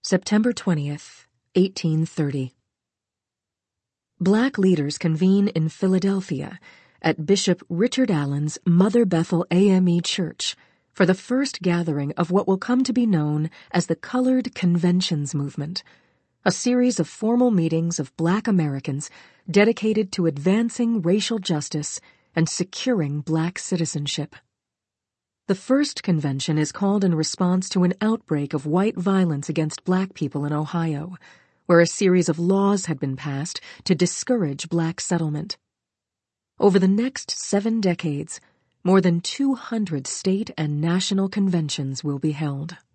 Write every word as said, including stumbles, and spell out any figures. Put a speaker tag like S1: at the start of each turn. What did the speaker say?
S1: September twentieth, eighteen thirty. Black leaders convene in Philadelphia at Bishop Richard Allen's Mother Bethel A M E Church for the first gathering of what will come to be known as the Colored Conventions Movement, a series of formal meetings of Black Americans dedicated to advancing racial justice and securing Black citizenship. The first convention is called in response to an outbreak of white violence against Black people in Ohio, where a series of laws had been passed to discourage Black settlement. Over the next seven decades, more than two hundred state and national conventions will be held.